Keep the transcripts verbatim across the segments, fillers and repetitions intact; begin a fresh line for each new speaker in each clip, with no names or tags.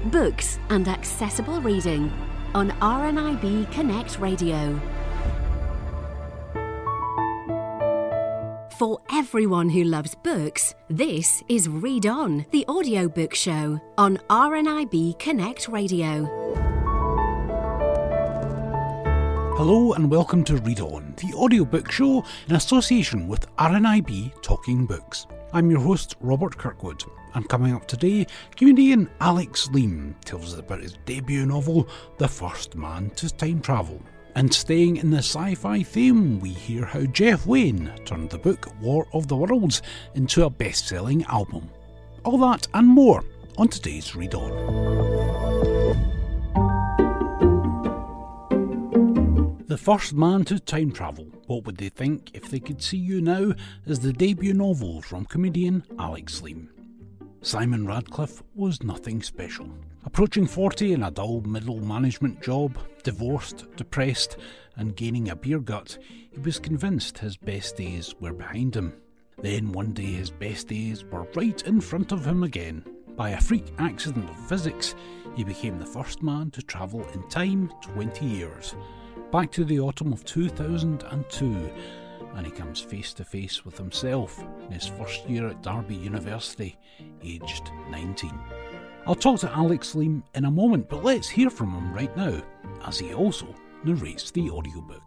books and accessible reading on R N I B Connect Radio. For everyone who loves books, this is Read On, the audiobook show on R N I B Connect Radio.
Hello and welcome to Read On, the audiobook show in association with R N I B Talking Books. I'm your host, Robert Kirkwood, and coming up today, comedian Alex Leam tells us about his debut novel, The First Man to Time Travel. And staying in the sci-fi theme, we hear how Jeff Wayne turned the book War of the Worlds into a best-selling album. All that and more on today's Read On. The First Man to Time Travel. What would they think if they could see you now? Is the debut novel from comedian Alex Leam. Simon Radcliffe was nothing special. Approaching forty in a dull middle management job, divorced, depressed, and gaining a beer gut, he was convinced his best days were behind him. Then one day his best days were right in front of him again. By a freak accident of physics, he became the first man to travel in time twenty years, back to the autumn of two thousand two, and he comes face to face with himself in his first year at Derby University, aged nineteen. I'll talk to Alex Leam in a moment, but let's hear from him right now, as he also narrates the audiobook.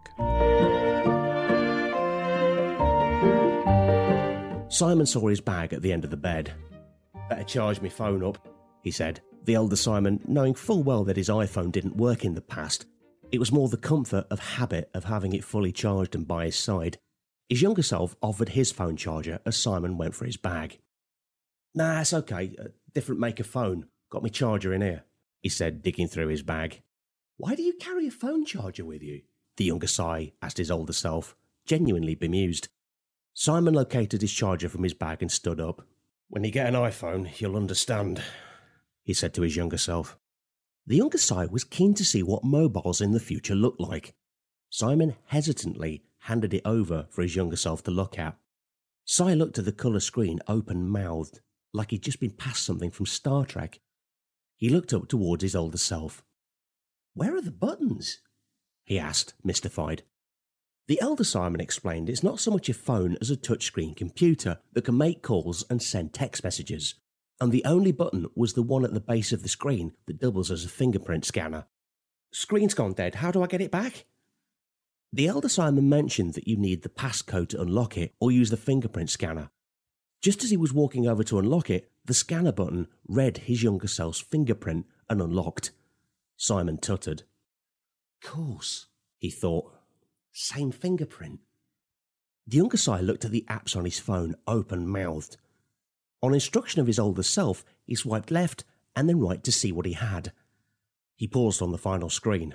Simon saw his bag at the end of the bed. "Better charge me phone up," he said, the elder Simon knowing full well that his iPhone didn't work in the past. It was more the comfort of habit of having it fully charged and by his side. His younger self offered his phone charger as Simon went for his bag. "Nah, it's okay. A different make of phone. Got me charger in here," he said, digging through his bag. "Why do you carry a phone charger with you?" the younger Si asked his older self, genuinely bemused. Simon located his charger from his bag and stood up. "When you get an iPhone, you'll understand," he said to his younger self. The younger Si was keen to see what mobiles in the future looked like. Simon hesitantly handed it over for his younger self to look at. Si looked at the colour screen open-mouthed, like he'd just been past something from Star Trek. He looked up towards his older self. "Where are the buttons?" he asked, mystified. The elder Simon explained it's not so much a phone as a touchscreen computer that can make calls and send text messages, and the only button was the one at the base of the screen that doubles as a fingerprint scanner. "Screen's gone dead, how do I get it back?" The elder Simon mentioned that you need the passcode to unlock it or use the fingerprint scanner. Just as he was walking over to unlock it, the scanner button read his younger self's fingerprint and unlocked. Simon tuttered. "Course," he thought. "Same fingerprint." The younger Si looked at the apps on his phone open-mouthed. On instruction of his older self, he swiped left and then right to see what he had. He paused on the final screen.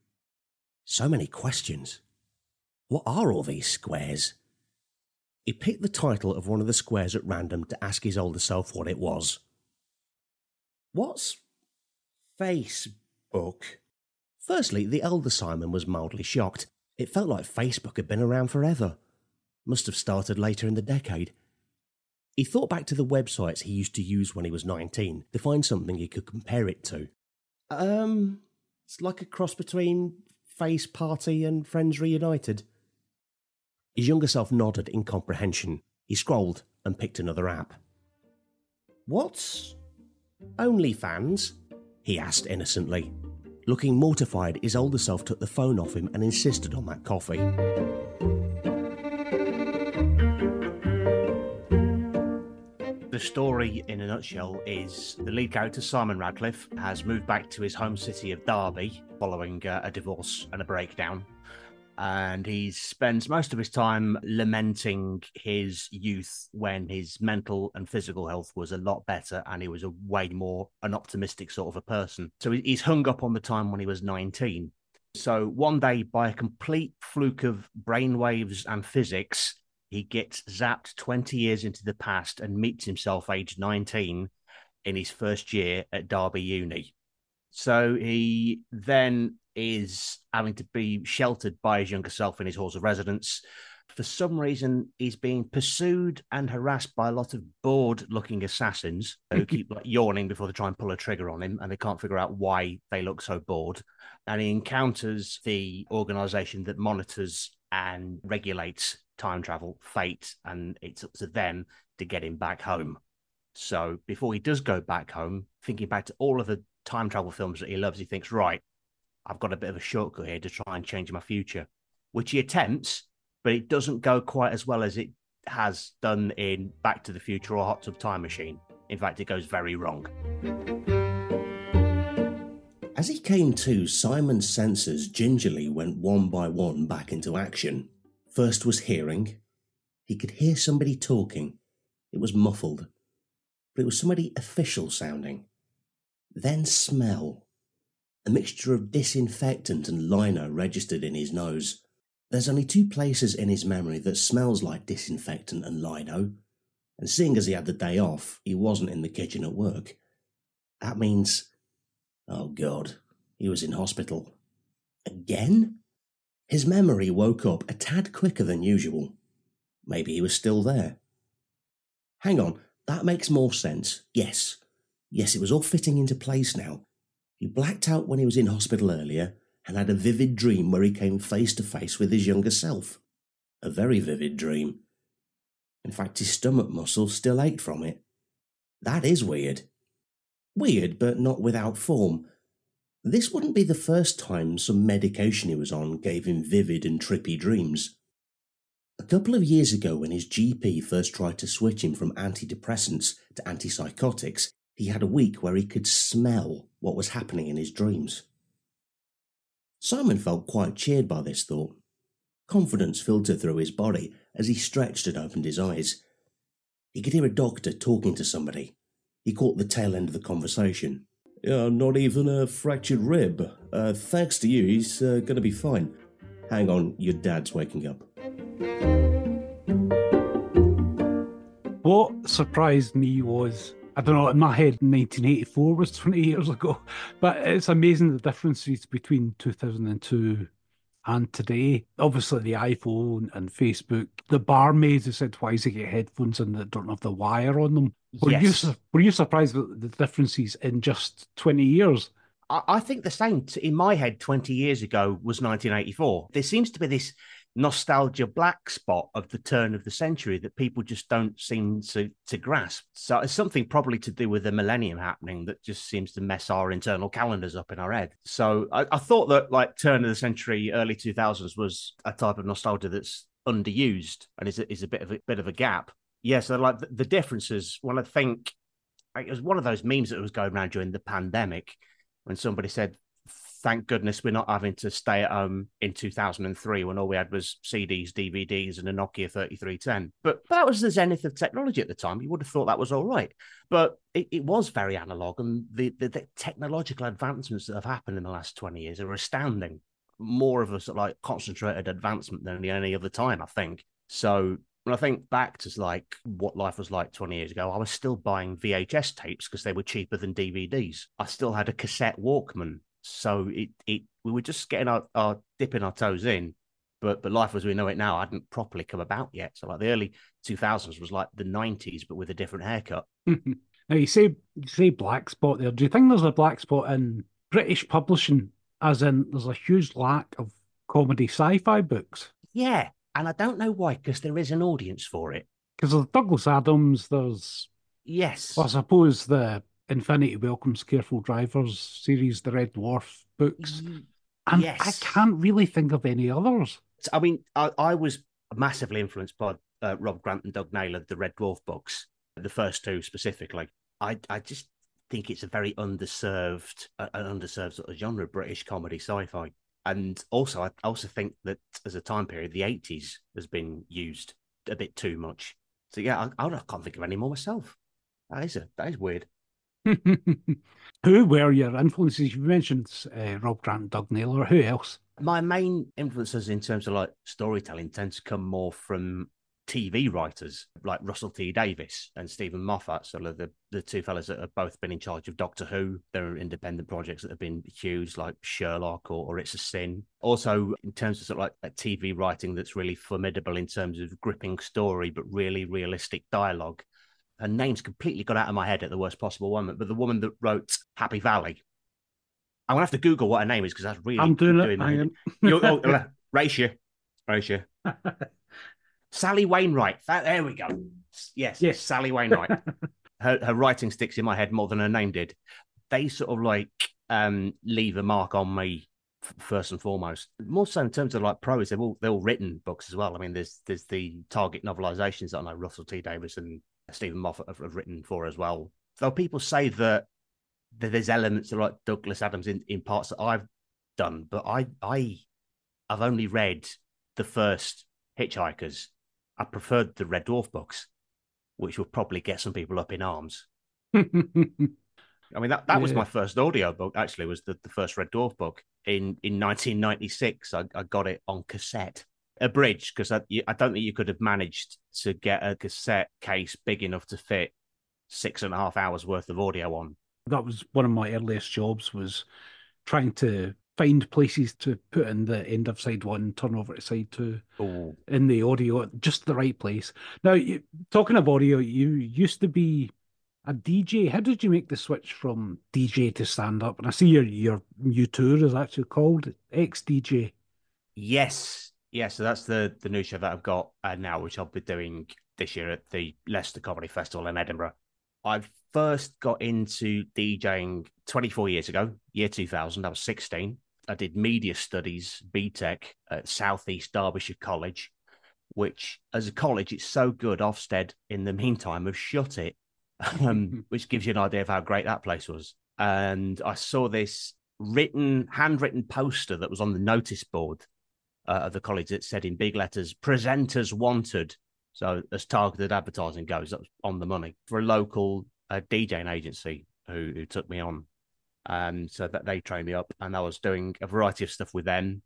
So many questions. What are all these squares? He picked the title of one of the squares at random to ask his older self what it was. "What's Facebook?" Firstly, the elder Simon was mildly shocked. It felt like Facebook had been around forever. Must have started later in the decade. He thought back to the websites he used to use when he was nineteen to find something he could compare it to. Um, it's like a cross between Face Party and Friends Reunited. His younger self nodded in comprehension. He scrolled and picked another app. "What's OnlyFans?" he asked innocently. Looking mortified, his older self took the phone off him and insisted on that coffee. The story, in a nutshell, is the lead character, Simon Radcliffe, has moved back to his home city of Derby following uh, a divorce and a breakdown. And he spends most of his time lamenting his youth when his mental and physical health was a lot better and he was a way more an optimistic sort of a person. So he's hung up on the time when he was nineteen. So one day, by a complete fluke of brainwaves and physics, he gets zapped twenty years into the past and meets himself aged nineteen in his first year at Derby Uni. So he then is having to be sheltered by his younger self in his halls of residence.
For some reason, he's being pursued and harassed by a lot of bored-looking assassins who keep like yawning before they try and pull a trigger on him, and they can't figure out why they look so bored. And he encounters the organization that monitors and regulates time travel, Fate, and it's up to them to get him back home. So before he does go back home, thinking back to all of the time travel films that he loves, he thinks, right, I've got a bit of a shortcut here to try and change my future, which he attempts, but it doesn't go quite as well as it has done in Back to the Future or Hot Tub Time Machine. In fact, it goes very wrong.
As he came to, Simon's senses gingerly went one by one back into action. First was hearing. He could hear somebody talking. It was muffled, but it was somebody official sounding. Then smell. A mixture of disinfectant and lino registered in his nose. There's only two places in his memory that smells like disinfectant and lino, and seeing as he had the day off, he wasn't in the kitchen at work. That means, oh God, he was in hospital. Again? His memory woke up a tad quicker than usual. Maybe he was still there. Hang on, that makes more sense. Yes. Yes, it was all fitting into place now. He blacked out when he was in hospital earlier and had a vivid dream where he came face to face with his younger self. A very vivid dream. In fact, his stomach muscles still ached from it. That is weird. Weird, but not without form. This wouldn't be the first time some medication he was on gave him vivid and trippy dreams. A couple of years ago, when his G P first tried to switch him from antidepressants to antipsychotics, he had a week where he could smell what was happening in his dreams. Simon felt quite cheered by this thought. Confidence filtered through his body as he stretched and opened his eyes. He could hear a doctor talking to somebody. He caught the tail end of the conversation. Yeah, not even a fractured rib. Uh, thanks to you, he's uh, going to be fine. Hang on, your dad's waking up.
What surprised me was, I don't know, in my head, nineteen eighty-four was twenty years ago, but it's amazing the differences between two thousand two and today. Obviously, the iPhone and Facebook, the barmaids who said twice they get headphones and that don't have the wire on them. Were,
Yes.
you, were you surprised with the differences in just twenty years?
I, I think the same. In my head, twenty years ago was nineteen eighty-four. There seems to be this nostalgia black spot of the turn of the century that people just don't seem to, to grasp. So it's something probably to do with the millennium happening that just seems to mess our internal calendars up in our head. So I, I thought that like turn of the century, early two thousands was a type of nostalgia that's underused and is a, is a bit of a bit of a gap. Yeah, so like the, the differences, well, I think it was one of those memes that was going around during the pandemic when somebody said, thank goodness we're not having to stay at home in two thousand three when all we had was C Ds, D V Ds, and a Nokia thirty-three ten. But that was the zenith of technology at the time. You would have thought that was all right. But it, it was very analog, and the, the, the technological advancements that have happened in the last twenty years are astounding. More of a sort of like concentrated advancement than any other time, I think. So when I think back to like what life was like twenty years ago, I was still buying V H S tapes because they were cheaper than D V Ds. I still had a cassette Walkman. So it, it we were just getting our, our dipping our toes in, but but life as we know it now hadn't properly come about yet. So like the early two thousands was like the nineties, but with a different haircut.
Now you say you say black spot there. Do you think there's a black spot in British publishing, as in there's a huge lack of comedy sci-fi books?
Yeah, and I don't know why, because there is an audience for it.
Because there's Douglas Adams, there's
Yes.
well, I suppose the Infinity Welcomes Careful Drivers series, the Red Dwarf books. And
Yes.
I can't really think of any others.
I mean, I, I was massively influenced by uh, Rob Grant and Doug Naylor, the Red Dwarf books, the first two specifically. I I just think it's a very underserved, uh, an underserved sort of genre, British comedy sci-fi. And also, I also think that as a time period, the eighties has been used a bit too much. So yeah, I, I can't think of any more myself. That is a, that is weird.
Who were your influences? You mentioned uh, Rob Grant and Doug Naylor. Who else?
My main influences in terms of like storytelling tend to come more from T V writers like Russell T Davies and Stephen Moffat, so the the two fellas that have both been in charge of Doctor Who. There are independent projects that have been huge, like Sherlock or, or It's a Sin. Also, in terms of sort of like a T V writing that's really formidable in terms of gripping story, but really realistic dialogue. Her name's completely got out of my head at the worst possible moment, but the woman that wrote Happy Valley. I'm gonna have to Google what her name is because that's really
I'm doing,
doing
it. Hang on.
You're, oh, Raisha. Raisha. Sally Wainwright. That, there we go. Yes,
yes,
Sally Wainwright. her her writing sticks in my head more than her name did. They sort of like um, leave a mark on me f- first and foremost. More so in terms of like prose, they've all they're all written books as well. I mean, there's there's the Target novelizations that I know Russell T Davies and Stephen Moffat have, have written for as well. Though people say that, that there's elements of like Douglas Adams in, in parts that I've done, but I I I've only read the first Hitchhikers. I preferred the Red Dwarf books, which will probably get some people up in arms. I mean, that, that yeah. was my first audio book, actually, was the, the first Red Dwarf book. In in nineteen ninety-six, I, I got it on cassette, abridged, because I, I don't think you could have managed to get a cassette case big enough to fit six and a half hours worth of audio on.
That was one of my earliest jobs, was trying to find places to put in the end of side one, turn over to side two.
Ooh.
In the audio, just the right place. Now, you, talking of audio, you used to be a D J. How did you make the switch from D J to stand-up? And I see your your new tour is actually called X-D J.
Yes. Yeah, so that's the, the new show that I've got uh, now, which I'll be doing this year at the Leicester Comedy Festival in Edinburgh. I first got into DJing twenty-four years ago, year two thousand. I was sixteen. I did media studies, B Tech, at South East Derbyshire College, which as a college, it's so good. Ofsted, in the meantime, have shut it, um, which gives you an idea of how great that place was. And I saw this written, handwritten poster that was on the notice board uh, of the college that said in big letters, presenters wanted. So as targeted advertising goes, that was on the money for a local uh, DJing agency who, who took me on. Um, so that they trained me up, and I was doing a variety of stuff with them: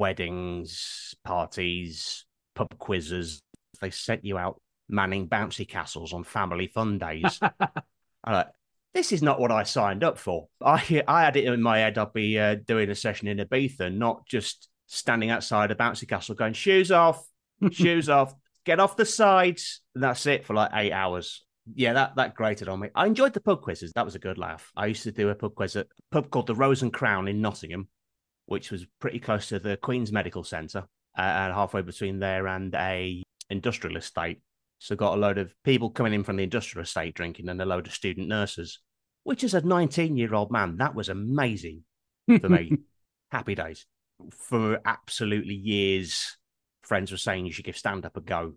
weddings, parties, pub quizzes. They sent you out manning bouncy castles on family fun days. I'm like, this is not what I signed up for. I I had it in my head I'd be uh, doing a session in Ibiza, not just standing outside a bouncy castle going, shoes off, shoes off, get off the sides. And that's it for like eight hours. Yeah, that, that grated on me. I enjoyed the pub quizzes. That was a good laugh. I used to do a pub quiz at a pub called the Rose and Crown in Nottingham, which was pretty close to the Queen's Medical Centre, uh, and halfway between there and a industrial estate. So got a load of people coming in from the industrial estate drinking, and a load of student nurses, which as a nineteen-year-old man, that was amazing for me. Happy days. For absolutely years, friends were saying you should give stand-up a go.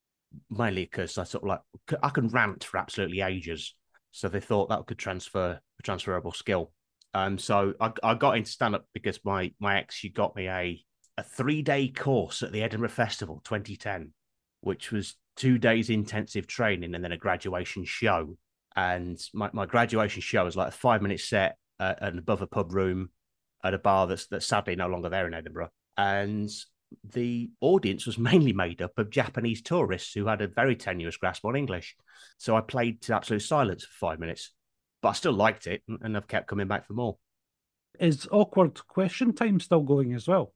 Mainly because I sort of like I can rant for absolutely ages, so they thought that could transfer a transferable skill. Um, so I, I got into stand up because my my ex, she got me a a three day course at the Edinburgh Festival twenty ten, which was two days intensive training and then a graduation show. And my, my graduation show was like a five minute set uh, and above a pub room at a bar that's that's sadly no longer there in Edinburgh. And the audience was mainly made up of Japanese tourists who had a very tenuous grasp on English. So I played to absolute silence for five minutes, but I still liked it, and I've kept coming back for more.
Is Awkward Question Time still going as well?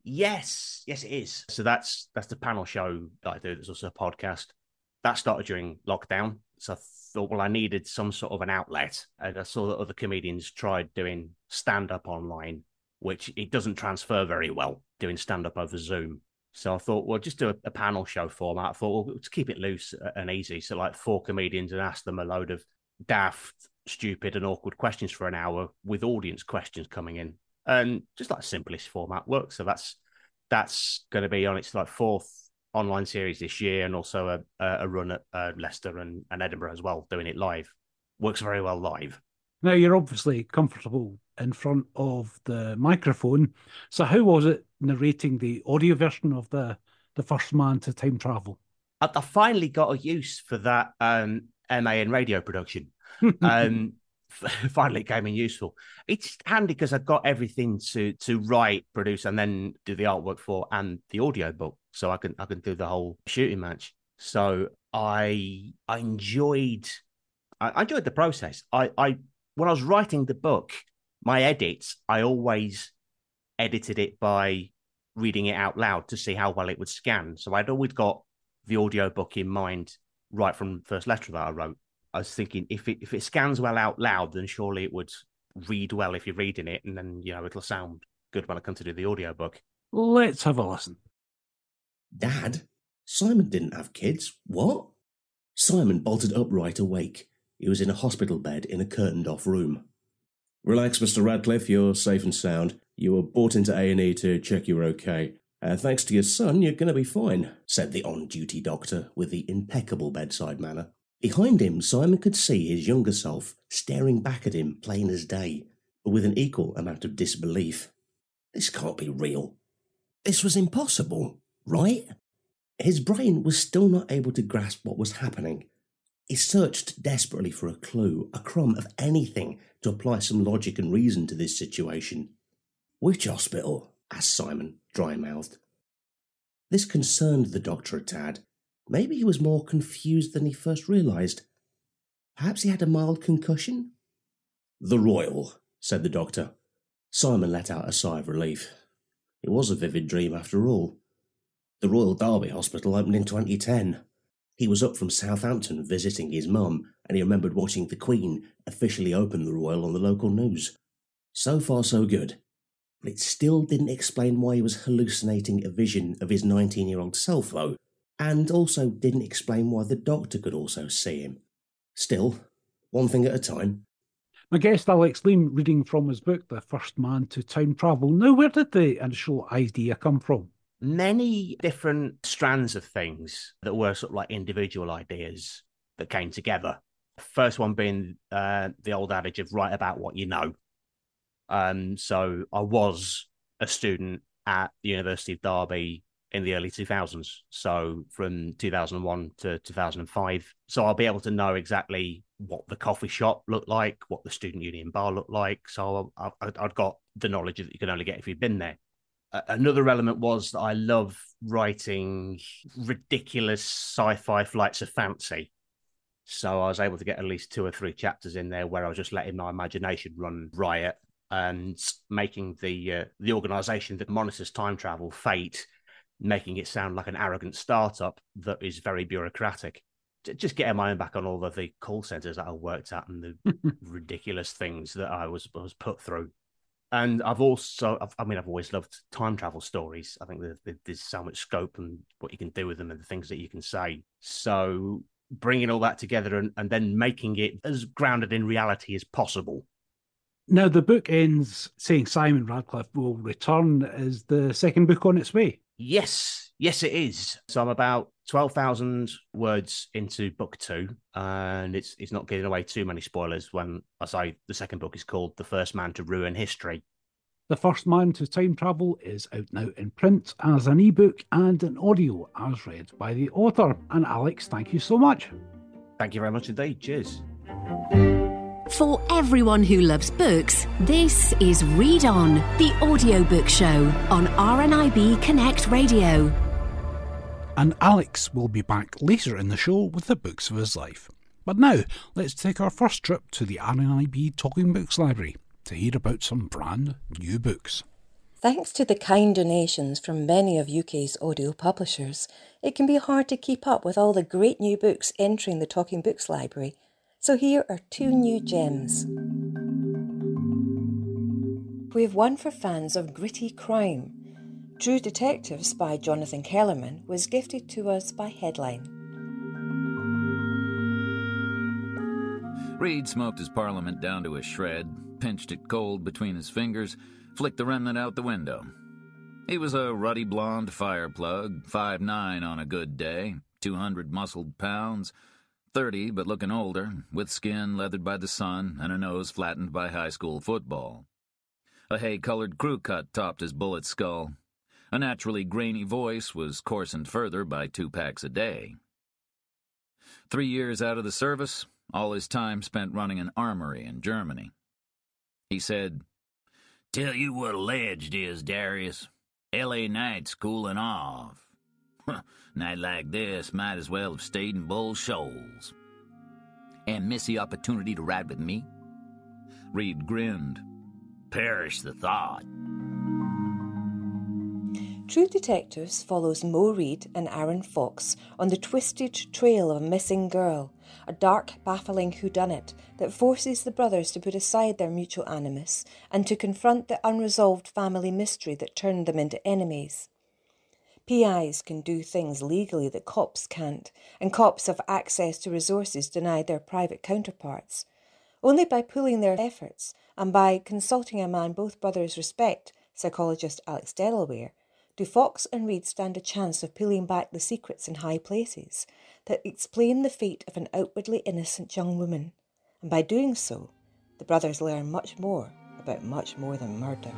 Yes, yes, it is. So that's that's the panel show that I do. There's also a podcast that started during lockdown. So I thought, well, I needed some sort of an outlet, and I saw that other comedians tried doing stand-up online, which it doesn't transfer very well, doing stand-up over Zoom. So I thought, well, just do a, a panel show format. I thought, well, let's keep it loose and easy. So like four comedians and ask them a load of daft, stupid and awkward questions for an hour with audience questions coming in. And just like simplest format works. So that's that's going to be on its like fourth online series this year, and also a, a run at uh, Leicester and, and Edinburgh as well, doing it live. Works very well live.
Now, you're obviously comfortable in front of the microphone. So how was it narrating the audio version of the, the First Man to Time Travel?
I, I finally got a use for that um, M A in radio production. um, finally it came in useful. It's handy because I've got everything to to write, produce, and then do the artwork for, and the audio book. So I can I can do the whole shooting match. So I I enjoyed I enjoyed the process. I, I when I was writing the book, my edits, I always edited it by reading it out loud to see how well it would scan. So I'd always got the audiobook in mind right from the first letter that I wrote. I was thinking if it if it scans well out loud, then surely it would read well if you're reading it, and then you know it'll sound good when I come to do the audiobook.
Let's have a listen.
Dad? Simon didn't have kids. What? Simon bolted upright awake. He was in a hospital bed in a curtained-off room. Relax, Mister Radcliffe, you're safe and sound. You were brought into A and E to check you were okay. Uh, thanks to your son, you're going to be fine, said the on-duty doctor with the impeccable bedside manner. Behind him, Simon could see his younger self staring back at him plain as day, but with an equal amount of disbelief. This can't be real. This was impossible, right? His brain was still not able to grasp what was happening. He searched desperately for a clue, a crumb of anything to apply some logic and reason to this situation. Which hospital? Asked Simon, dry-mouthed. This concerned the doctor a tad. Maybe he was more confused than he first realised. Perhaps he had a mild concussion? The Royal, said the doctor. Simon let out a sigh of relief. It was a vivid dream after all. The Royal Derby Hospital opened in twenty ten. He was up from Southampton visiting his mum, and he remembered watching the Queen officially open the Royal on the local news. So far so good. But it still didn't explain why he was hallucinating a vision of his nineteen-year-old self, though, and also didn't explain why the doctor could also see him. Still, one thing at a time.
My guest Alex Liam reading from his book, The First Man to Time Travel. Now, where did the initial idea come from?
Many different strands of things that were sort of like individual ideas that came together. First one being uh, the old adage of write about what you know. Um, so I was a student at the University of Derby in the early two thousands. So from two thousand one to two thousand five. So I'll be able to know exactly what the coffee shop looked like, what the student union bar looked like. So I, I, I'd got the knowledge that you can only get if you've been there. Uh, another element was that I love writing ridiculous sci-fi flights of fancy. So I was able to get at least two or three chapters in there where I was just letting my imagination run riot and making the uh, the organisation that monitors time travel, Fate, making it sound like an arrogant startup that is very bureaucratic. Just getting my own back on all of the call centres that I worked at and the ridiculous things that I was was put through. And I've also, I've, I mean, I've always loved time travel stories. I think there's, there's so much scope and what you can do with them and the things that you can say. So bringing all that together and, and then making it as grounded in reality as possible.
Now, the book ends saying Simon Radcliffe will return. Is the second book on its way?
Yes, yes, it is. So I'm about twelve thousand words into book two, and it's it's not giving away too many spoilers when I say the second book is called The First Man to Ruin History.
The First Man to Time Travel is out now in print as an ebook and an audio as read by the author. And Alex, thank you so much.
Thank you very much indeed. Cheers.
For everyone who loves books, this is Read On, the audiobook show on R N I B Connect Radio.
And Alex will be back later in the show with the books of his life. But now, let's take our first trip to the R N I B Talking Books Library to hear about some brand new books.
Thanks to the kind donations from many of U K's audio publishers, it can be hard to keep up with all the great new books entering the Talking Books Library. So here are two new gems. We have one for fans of gritty crime. True Detectives by Jonathan Kellerman was gifted to us by Headline.
Reed smoked his Parliament down to a shred, pinched it cold between his fingers, flicked the remnant out the window. He was a ruddy blonde fire plug, five nine on a good day, two hundred muscled pounds, thirty but looking older, with skin leathered by the sun and a nose flattened by high school football. A hay-colored crew cut topped his bullet skull. A naturally grainy voice was coarsened further by two packs a day. Three years out of the service, all his time spent running an armory in Germany. He said, "Tell you what alleged is, Darius. L A Knight's cooling off." Night like this might as well have stayed in Bull Shoals. And miss the opportunity to ride with me? Reed grinned. Perish the thought.
True Detectives follows Mo Reed and Aaron Fox on the twisted trail of a missing girl, a dark, baffling whodunit that forces the brothers to put aside their mutual animus and to confront the unresolved family mystery that turned them into enemies. P Is can do things legally that cops can't, and cops have access to resources denied their private counterparts. Only by pooling their efforts and by consulting a man both brothers respect, psychologist Alex Delaware, do Fox and Reed stand a chance of peeling back the secrets in high places that explain the fate of an outwardly innocent young woman. And by doing so, the brothers learn much more about much more than murder.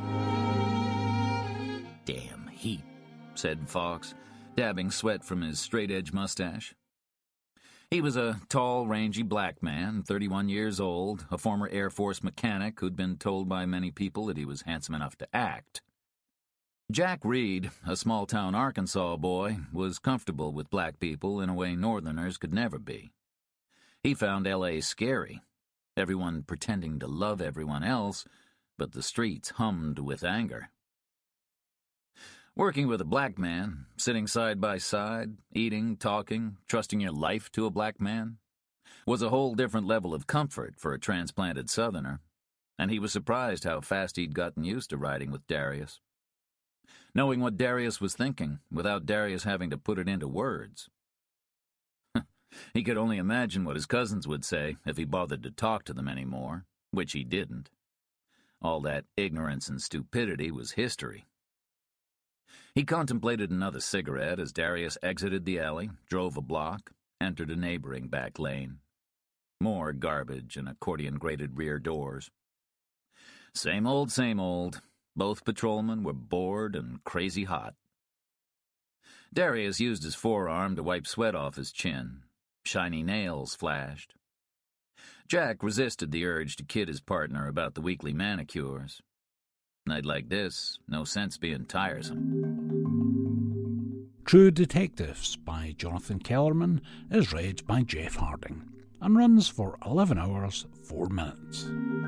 Damn heat, said Fox, dabbing sweat from his straight-edge mustache. He was a tall, rangy black man, thirty-one years old, a former Air Force mechanic who'd been told by many people that he was handsome enough to act. Jack Reed, a small-town Arkansas boy, was comfortable with black people in a way Northerners could never be. He found L A scary, everyone pretending to love everyone else, but the streets hummed with anger. Working with a black man, sitting side by side, eating, talking, trusting your life to a black man, was a whole different level of comfort for a transplanted Southerner, and he was surprised how fast he'd gotten used to riding with Darius. Knowing what Darius was thinking, without Darius having to put it into words. He could only imagine what his cousins would say if he bothered to talk to them anymore, which he didn't. All that ignorance and stupidity was history. He contemplated another cigarette as Darius exited the alley, drove a block, entered a neighboring back lane. More garbage and accordion-grated rear doors. Same old, same old. Both patrolmen were bored and crazy hot. Darius used his forearm to wipe sweat off his chin. Shiny nails flashed. Jack resisted the urge to kid his partner about the weekly manicures. Night like this, no sense being tiresome.
True Detectives by Jonathan Kellerman is read by Jeff Harding and runs for eleven hours, four minutes.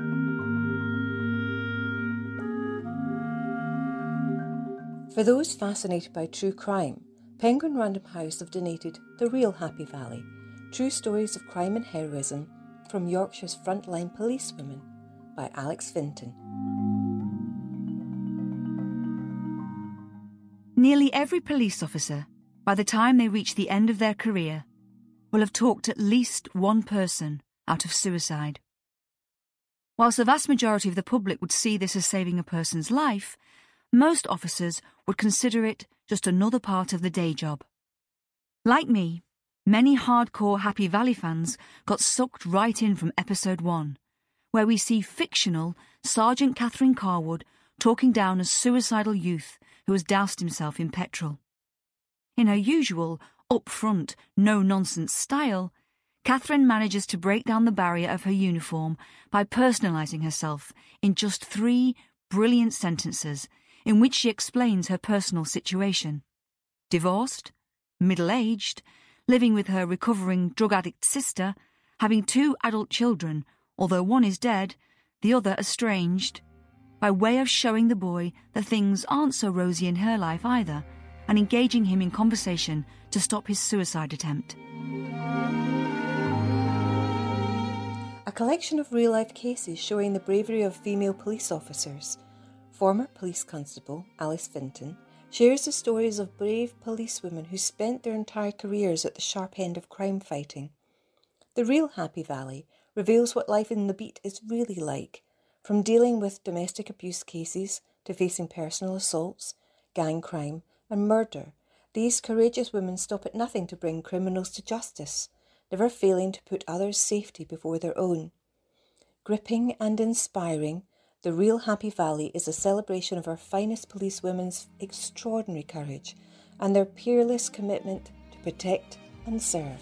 For those fascinated by true crime, Penguin Random House have donated The Real Happy Valley, True Stories of Crime and Heroism from Yorkshire's Frontline Policewomen by Alex Vinton.
Nearly every police officer, by the time they reach the end of their career, will have talked at least one person out of suicide. Whilst the vast majority of the public would see this as saving a person's life, most officers would consider it just another part of the day job. Like me, many hardcore Happy Valley fans got sucked right in from episode one, where we see fictional Sergeant Catherine Carwood talking down a suicidal youth who has doused himself in petrol. In her usual, upfront, no-nonsense style, Catherine manages to break down the barrier of her uniform by personalising herself in just three brilliant sentences in which she explains her personal situation. Divorced, middle-aged, living with her recovering drug-addict sister, having two adult children, although one is dead, the other estranged, by way of showing the boy that things aren't so rosy in her life either, and engaging him in conversation to stop his suicide attempt.
A collection of real-life cases showing the bravery of female police officers. Former police constable Alice Vinton shares the stories of brave policewomen who spent their entire careers at the sharp end of crime fighting. The Real Happy Valley reveals what life in the beat is really like, from dealing with domestic abuse cases to facing personal assaults, gang crime and murder. These courageous women stop at nothing to bring criminals to justice, never failing to put others' safety before their own. Gripping and inspiring, The Real Happy Valley is a celebration of our finest policewomen's extraordinary courage and their peerless commitment to protect and serve.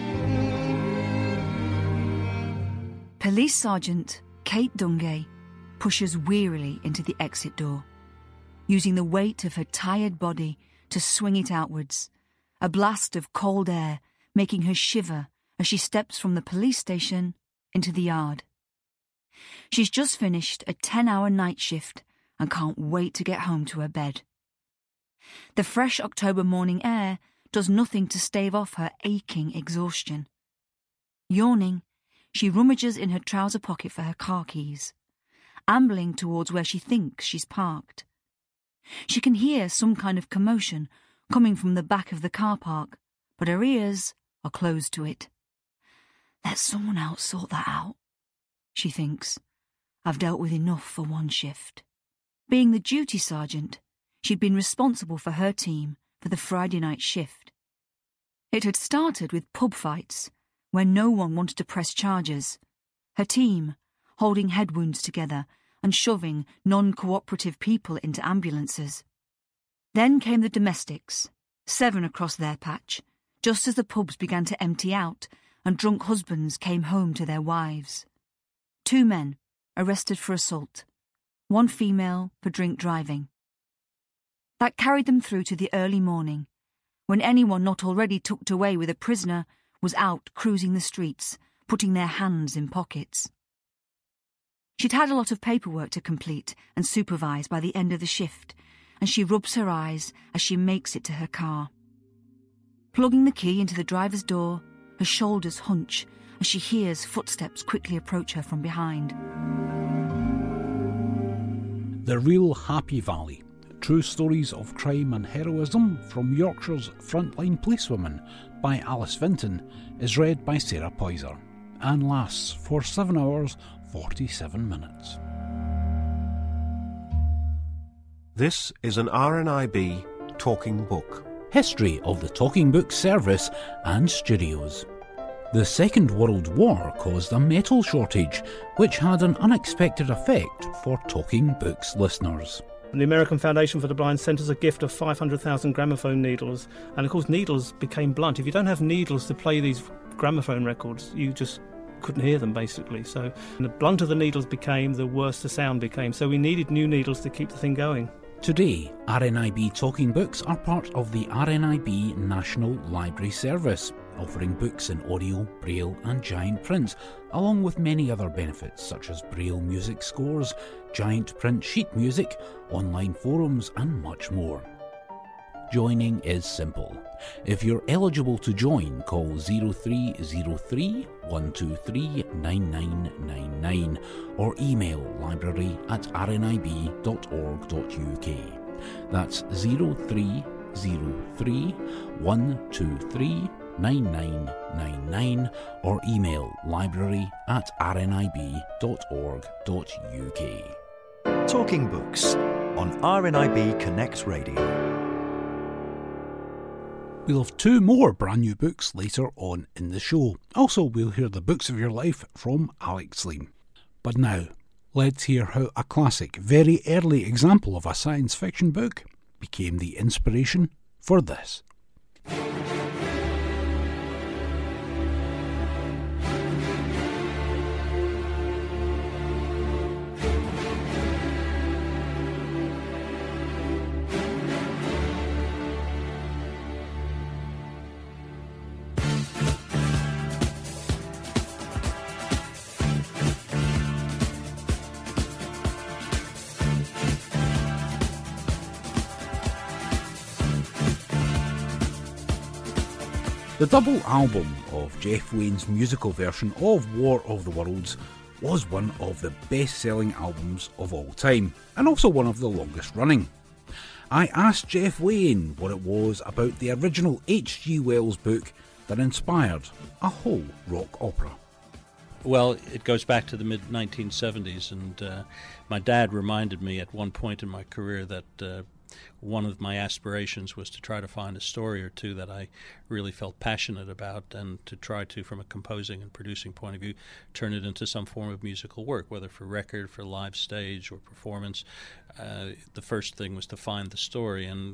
Police Sergeant Kate Dungay pushes wearily into the exit door, using the weight of her tired body to swing it outwards, a blast of cold air making her shiver as she steps from the police station into the yard. She's just finished a ten-hour night shift and can't wait to get home to her bed. The fresh October morning air does nothing to stave off her aching exhaustion. Yawning, she rummages in her trouser pocket for her car keys, ambling towards where she thinks she's parked. She can hear some kind of commotion coming from the back of the car park, but her ears are closed to it. Let someone else sort that out, she thinks. I've dealt with enough for one shift. Being the duty sergeant, she'd been responsible for her team for the Friday night shift. It had started with pub fights, where no one wanted to press charges. Her team, holding head wounds together and shoving non-cooperative people into ambulances. Then came the domestics, seven across their patch, just as the pubs began to empty out and drunk husbands came home to their wives. Two men arrested for assault, one female for drink driving. That carried them through to the early morning, when anyone not already tucked away with a prisoner was out cruising the streets, putting their hands in pockets. She'd had a lot of paperwork to complete and supervise by the end of the shift, and she rubs her eyes as she makes it to her car. Plugging the key into the driver's door, her shoulders hunch as she hears footsteps quickly approach her from behind.
The Real Happy Valley. True Stories of Crime and Heroism from Yorkshire's Frontline Policewomen by Alice Vinton is read by Sarah Poyser and lasts for seven hours forty-seven minutes.
This is an R N I B talking book.
History of the Talking Book Service and Studios. The Second World War caused a metal shortage, which had an unexpected effect for Talking Books listeners.
The American Foundation for the Blind sent us a gift of five hundred thousand gramophone needles, and of course needles became blunt. If you don't have needles to play these gramophone records, you just couldn't hear them, basically. So the blunter the needles became, the worse the sound became. So we needed new needles to keep the thing going.
Today, R N I B Talking Books are part of the R N I B National Library Service, offering books in audio, braille and giant print, along with many other benefits such as braille music scores, giant print sheet music, online forums and much more. Joining is simple. If you're eligible to join, call zero three zero three, one two three, nine nine nine nine or email library at r n i b dot org dot u k. That's zero three zero three, one two three, nine nine nine nine or email library at r n i b dot org dot u k.
Talking Books on R N I B Connect Radio.
We'll have two more brand new books later on in the show. Also, we'll hear the books of your life from Alex Leam. But now, let's hear how a classic, very early example of a science fiction book became the inspiration for this. The double album of Jeff Wayne's musical version of War of the Worlds was one of the best-selling albums of all time, and also one of the longest running. I asked Jeff Wayne what it was about the original H G Wells book that inspired a whole rock opera.
Well, it goes back to the mid nineteen seventies, and uh, my dad reminded me at one point in my career that uh, one of my aspirations was to try to find a story or two that I really felt passionate about, and to try to, from a composing and producing point of view, turn it into some form of musical work, whether for record, for live stage, or performance. Uh, the first thing was to find the story, and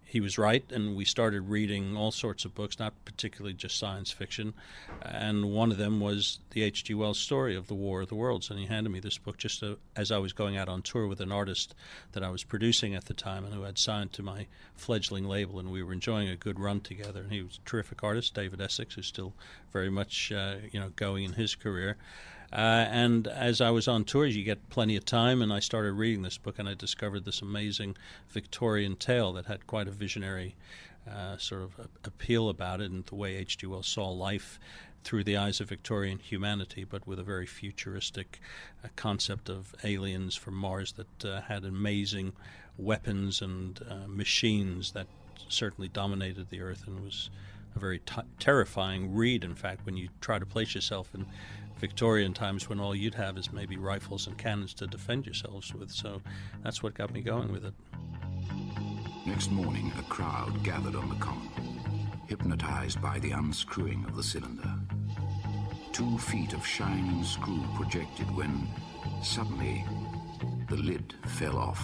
he was right, and we started reading all sorts of books, not particularly just science fiction. And one of them was the H G Wells story of the War of the Worlds, and he handed me this book just to, as I was going out on tour with an artist that I was producing at the time and who had signed to my fledgling label, and we were enjoying a good run together. And he was a terrific artist, David Essex, who's still very much uh, you know going in his career. Uh, and as I was on tour, you get plenty of time, and I started reading this book, and I discovered this amazing Victorian tale that had quite a visionary uh, sort of a- appeal about it, and the way H G Wells saw life through the eyes of Victorian humanity, but with a very futuristic uh, concept of aliens from Mars that uh, had amazing weapons and uh, machines that certainly dominated the Earth, and was a very t- terrifying read, in fact, when you try to place yourself in Victorian times when all you'd have is maybe rifles and cannons to defend yourselves with. So that's what got me going with it.
Next morning, a crowd gathered on the common, hypnotized by the unscrewing of the cylinder. Two feet of shining screw projected when, suddenly, the lid fell off.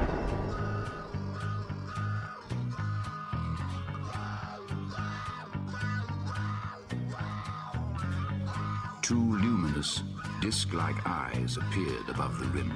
Two luminous, disc-like eyes appeared above the rim.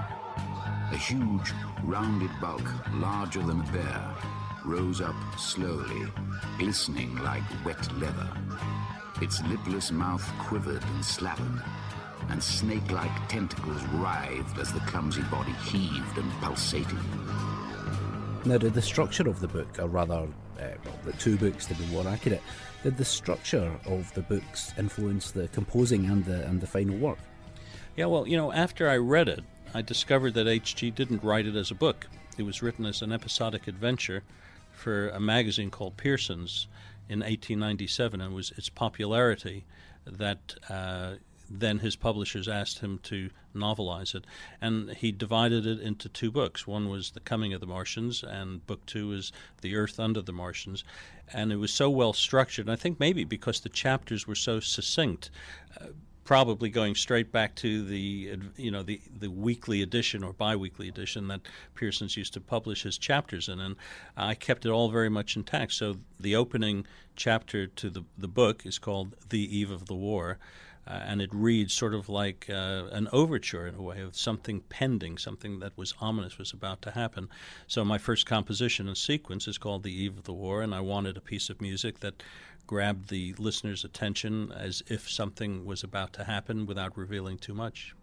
A huge, rounded bulk, larger than a bear, rose up slowly, glistening like wet leather. Its lipless mouth quivered and slavered, and snake-like tentacles writhed as the clumsy body heaved and pulsated.
Now, did the structure of the book, or rather, uh, well, the two books to be more accurate, did the structure of the books influence the composing and the and the final work?
Yeah, well, you know, after I read it, I discovered that H G didn't write it as a book. It was written as an episodic adventure for a magazine called Pearson's in eighteen ninety-seven, and it was its popularity that uh, then his publishers asked him to novelize it. And he divided it into two books. One was The Coming of the Martians, and book two is The Earth Under the Martians. And it was so well structured, and I think maybe because the chapters were so succinct, uh, probably going straight back to the you know the, the weekly edition or bi-weekly edition that Pearson's used to publish his chapters in, and I kept it all very much intact. So the opening chapter to the the book is called The Eve of the War, uh, and it reads sort of like uh, an overture in a way of something pending, something that was ominous was about to happen. So my first composition and sequence is called The Eve of the War, and I wanted a piece of music that grabbed the listener's attention as if something was about to happen without revealing too much.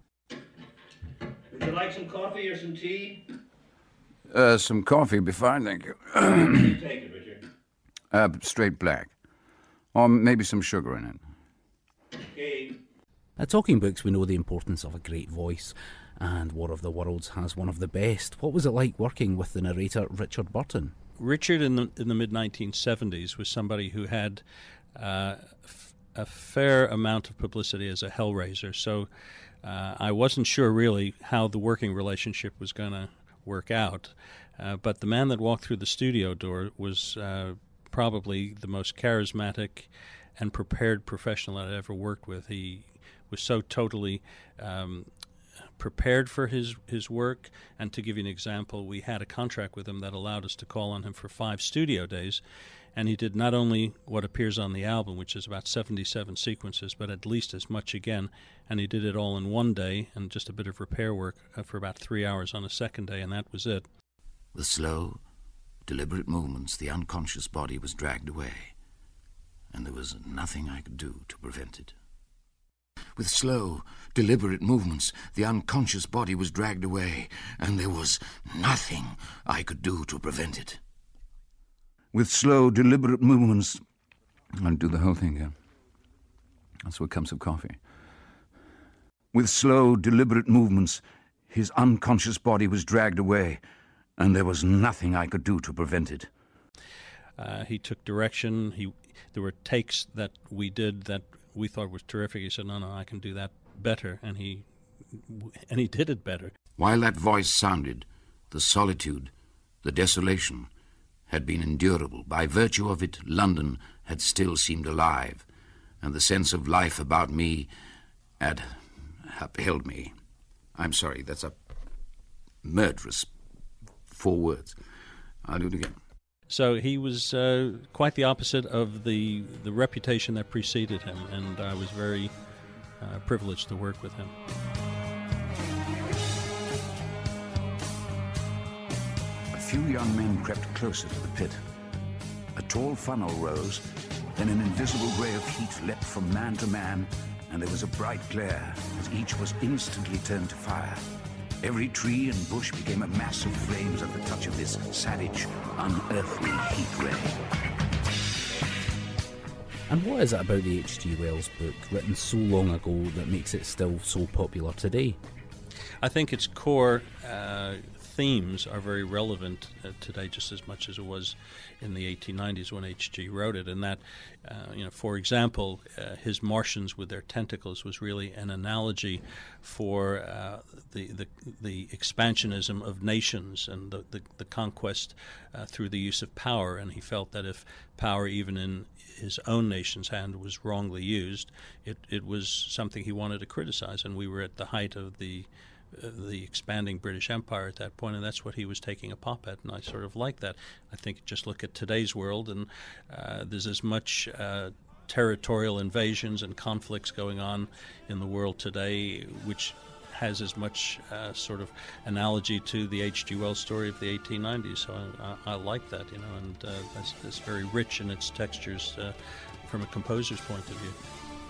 Would you like some coffee or some tea?
Uh, some coffee would be fine, thank you.
You take it, Richard.
Uh, straight black. Or maybe some sugar in it.
Okay.
At Talking Books, we know the importance of a great voice, and War of the Worlds has one of the best. What was it like working with the narrator, Richard Burton?
Richard, in the in the mid nineteen seventies, was somebody who had uh, f- a fair amount of publicity as a Hellraiser. So uh, I wasn't sure really how the working relationship was going to work out. Uh, but the man that walked through the studio door was uh, probably the most charismatic and prepared professional I'd ever worked with. He was so totally um, prepared for his, his work. And to give you an example, we had a contract with him that allowed us to call on him for five studio days. And he did not only what appears on the album, which is about seventy-seven sequences, but at least as much again. And he did it all in one day and just a bit of repair work uh, for about three hours on a second day, and that was it.
With slow, deliberate movements, the unconscious body was dragged away, and there was nothing I could do to prevent it. With slow, deliberate movements, the unconscious body was dragged away, and there was nothing I could do to prevent it. With slow, deliberate movements, I'll do the whole thing again. That's what comes of coffee. With slow, deliberate movements, his unconscious body was dragged away, and there was nothing I could do to prevent it.
Uh, he took direction. He there were takes that we did that we thought was terrific. He said, "No, no, I can do that better," and he and he did it better.
While that voice sounded, the solitude, the desolation, had been endurable. By virtue of it, London had still seemed alive, and the sense of life about me had upheld me. I'm sorry, that's a murderous four words. I'll do it again.
So he was uh, quite the opposite of the the reputation that preceded him, and I was very uh, privileged to work with him.
A few young men crept closer to the pit. A tall funnel rose, then an invisible ray of heat leapt from man to man, and there was a bright glare as each was instantly turned to fire. Every tree and bush became a mass of flames at the touch of this savage, unearthly heat ray.
And what is it about the H G Wells book, written so long ago, that makes it still so popular today?
I think its core uh, themes are very relevant uh, today, just as much as it was in the eighteen nineties when H G wrote it. And that, uh, you know, for example, uh, his Martians with their tentacles was really an analogy for uh, the, the the expansionism of nations and the the, the conquest uh, through the use of power. And he felt that if power, even in his own nation's hand, was wrongly used, it it was something he wanted to criticize. And we were at the height of the Uh, the expanding British Empire at that point, and that's what he was taking a pop at, and I sort of like that. I think just look at today's world, and uh, there's as much uh, territorial invasions and conflicts going on in the world today, which has as much uh, sort of analogy to the H G Wells story of the eighteen nineties. So I, I, I like that, you know, and uh, that's, that's very rich in its textures uh, from a composer's point of view.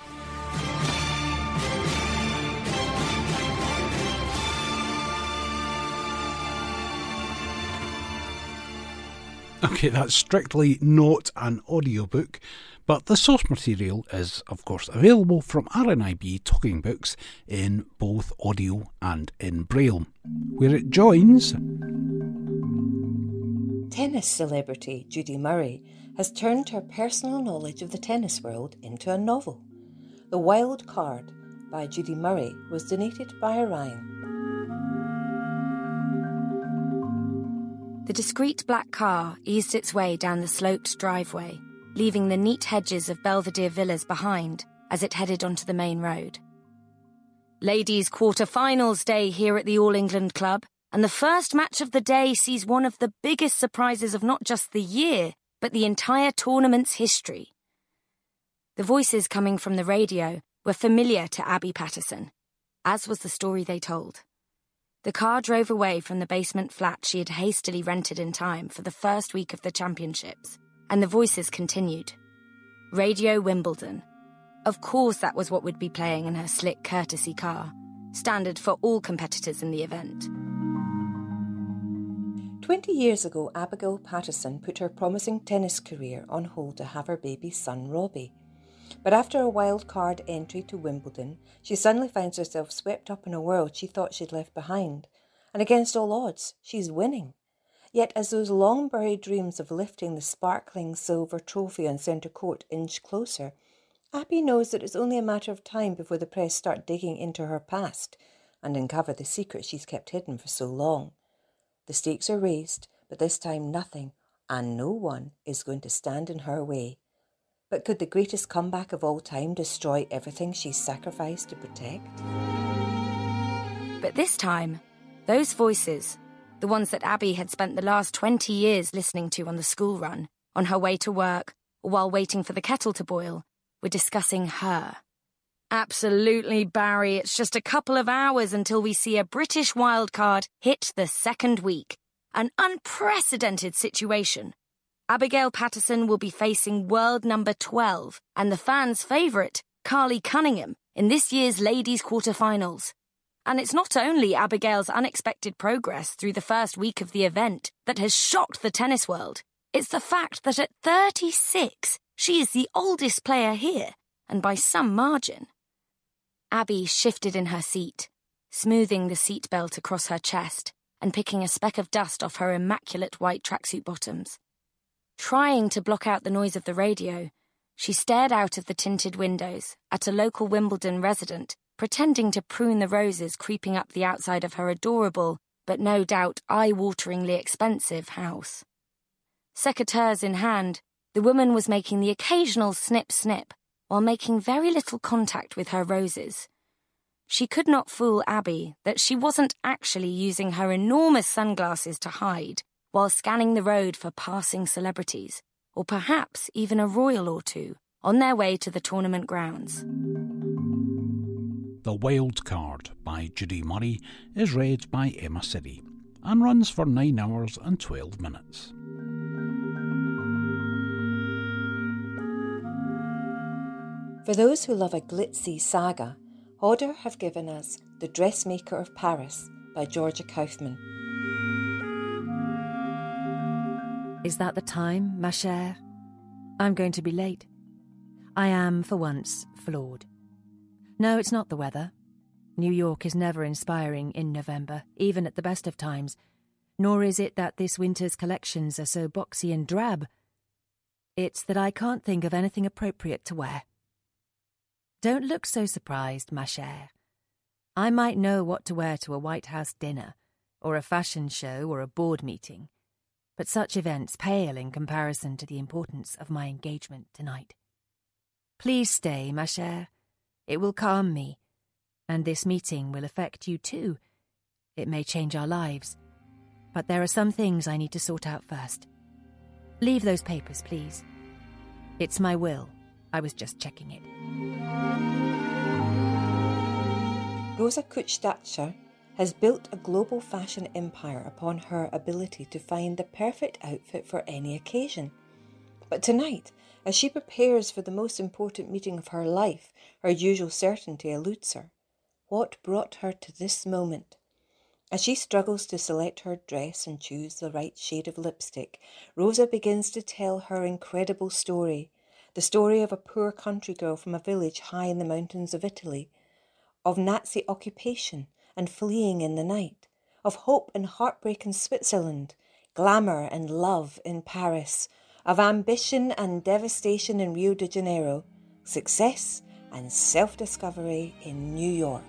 Okay, that's strictly not an audiobook, but the source material is, of course, available from R N I B Talking Books in both audio and in Braille, where it joins...
Tennis celebrity Judy Murray has turned her personal knowledge of the tennis world into a novel. The Wild Card by Judy Murray was donated by Orion.
The discreet black car eased its way down the sloped driveway, leaving the neat hedges of Belvedere Villas behind as it headed onto the main road. Ladies' quarter-finals day here at the All England Club, and the first match of the day sees one of the biggest surprises of not just the year, but the entire tournament's history. The voices coming from the radio were familiar to Abby Patterson, as was the story they told. The car drove away from the basement flat she had hastily rented in time for the first week of the championships, and the voices continued. Radio Wimbledon. Of course that was what would be playing in her slick courtesy car, standard for all competitors in the event.
Twenty years ago, Abigail Patterson put her promising tennis career on hold to have her baby son Robbie. But after a wild card entry to Wimbledon, she suddenly finds herself swept up in a world she thought she'd left behind. And against all odds, she's winning. Yet as those long-buried dreams of lifting the sparkling silver trophy on centre court inch closer, Abby knows that it's only a matter of time before the press start digging into her past and uncover the secret she's kept hidden for so long. The stakes are raised, but this time nothing, and no one, is going to stand in her way. But could the greatest comeback of all time destroy everything she's sacrificed to protect?
But this time, those voices, the ones that Abby had spent the last twenty years listening to on the school run, on her way to work, or while waiting for the kettle to boil, were discussing her. Absolutely, Barry, it's just a couple of hours until we see a British wildcard hit the second week. An unprecedented situation. Abigail Patterson will be facing world number twelve and the fans' favourite, Carly Cunningham, in this year's ladies' quarter-finals. And it's not only Abigail's unexpected progress through the first week of the event that has shocked the tennis world. It's the fact that at thirty-six, she is the oldest player here, and by some margin. Abby shifted in her seat, smoothing the seatbelt across her chest and picking a speck of dust off her immaculate white tracksuit bottoms. Trying to block out the noise of the radio, she stared out of the tinted windows at a local Wimbledon resident, pretending to prune the roses creeping up the outside of her adorable, but no doubt eye-wateringly expensive house. Secateurs in hand, the woman was making the occasional snip-snip while making very little contact with her roses. She could not fool Abby that she wasn't actually using her enormous sunglasses to hide, while scanning the road for passing celebrities, or perhaps even a royal or two, on their way to the tournament grounds.
The Wild Card by Judy Murray is read by Emma Siddy and runs for nine hours and twelve minutes.
For those who love a glitzy saga, Hodder have given us The Dressmaker of Paris by Georgia Kaufman.
Is that the time, ma chère? I'm going to be late. I am, for once, flawed. No, it's not the weather. New York is never inspiring in November, even at the best of times. Nor is it that this winter's collections are so boxy and drab. It's that I can't think of anything appropriate to wear. Don't look so surprised, ma chère. I might know what to wear to a White House dinner, or a fashion show, or a board meeting, but such events pale in comparison to the importance of my engagement tonight. Please stay, ma chère. It will calm me, and this meeting will affect you too. It may change our lives, but there are some things I need to sort out first. Leave those papers, please. It's my will. I was just checking it.
Rosa Kutschdatscher has built a global fashion empire upon her ability to find the perfect outfit for any occasion. But tonight, as she prepares for the most important meeting of her life, her usual certainty eludes her. What brought her to this moment? As she struggles to select her dress and choose the right shade of lipstick, Rosa begins to tell her incredible story. The story of a poor country girl from a village high in the mountains of Italy, of Nazi occupation and fleeing in the night, of hope and heartbreak in Switzerland, glamour and love in Paris, of ambition and devastation in Rio de Janeiro, success and self-discovery in New York.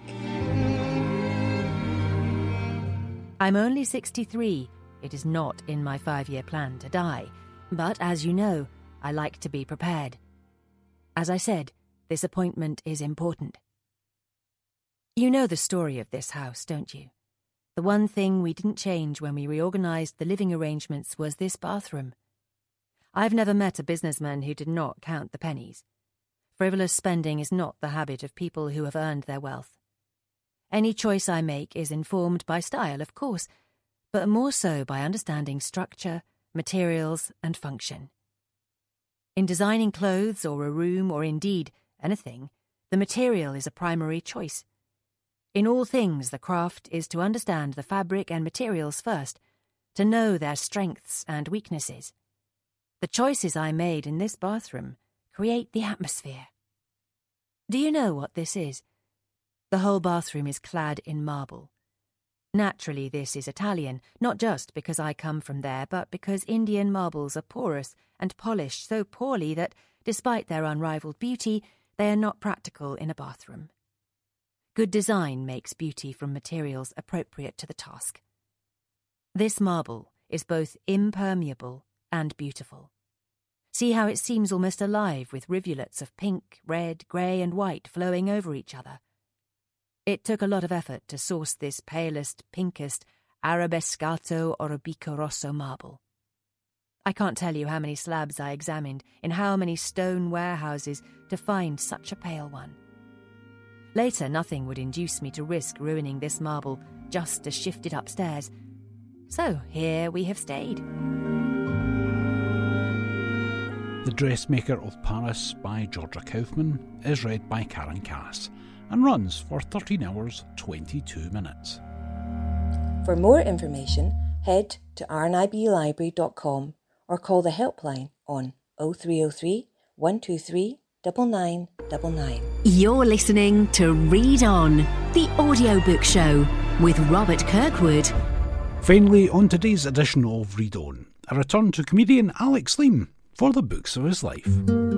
I'm only sixty-three. It is not in my five-year plan to die, but as you know, I like to be prepared. As I said, this appointment is important. You know the story of this house, don't you? The one thing we didn't change when we reorganized the living arrangements was this bathroom. I've never met a businessman who did not count the pennies. Frivolous spending is not the habit of people who have earned their wealth. Any choice I make is informed by style, of course, but more so by understanding structure, materials, and function. In designing clothes or a room or indeed anything, the material is a primary choice. In all things, the craft is to understand the fabric and materials first, to know their strengths and weaknesses. The choices I made in this bathroom create the atmosphere. Do you know what this is? The whole bathroom is clad in marble. Naturally, this is Italian, not just because I come from there, but because Indian marbles are porous and polished so poorly that, despite their unrivaled beauty, they are not practical in a bathroom. Good design makes beauty from materials appropriate to the task. This marble is both impermeable and beautiful. See how it seems almost alive with rivulets of pink, red, grey and white flowing over each other. It took a lot of effort to source this palest, pinkest, arabescato Orobico Rosso marble. I can't tell you how many slabs I examined in how many stone warehouses to find such a pale one. Later, nothing would induce me to risk ruining this marble just to shift it upstairs. So here we have stayed.
The Dressmaker of Paris by Georgia Kaufman is read by Karen Cass and runs for thirteen hours, twenty-two minutes.
For more information, head to r n i b library dot com or call the helpline on oh three oh three, one two three, nine nine nine nine.
You're listening to Read On, the audiobook show with Robert Kirkwood.
Finally, on today's edition of Read On, a return to comedian Alex Liam for the books of his life.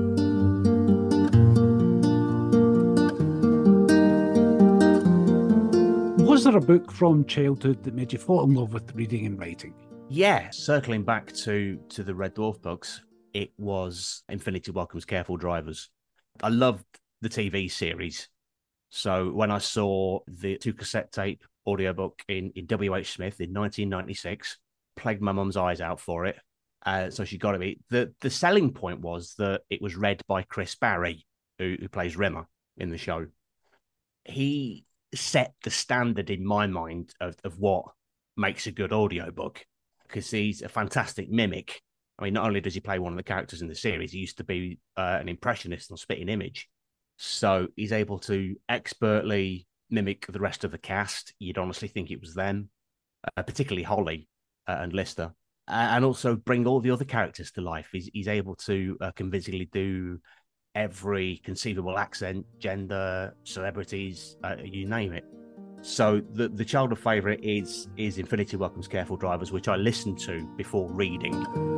Was there a book from childhood that made you fall in love with reading and writing?
Yeah, circling back to, to the Red Dwarf books, it was Infinity Welcome's Careful Drivers. I loved the T V series. So when I saw the two cassette tape audiobook in, in W H Smith in nineteen ninety-six, plagued my mum's eyes out for it. Uh, so she got it. The the selling point was that it was read by Chris Barry, who, who plays Rimmer in the show. He set the standard in my mind of, of what makes a good audiobook, because he's a fantastic mimic. I mean, not only does he play one of the characters in the series, he used to be uh, an impressionist on Spitting Image. So he's able to expertly mimic the rest of the cast. You'd honestly think it was them, uh, particularly Holly uh, and Lister, uh, and also bring all the other characters to life. He's, he's able to uh, convincingly do every conceivable accent, gender, celebrities, uh, you name it. So the, the childhood favourite is, is Infinity Welcomes Careful Drivers, which I listened to before reading.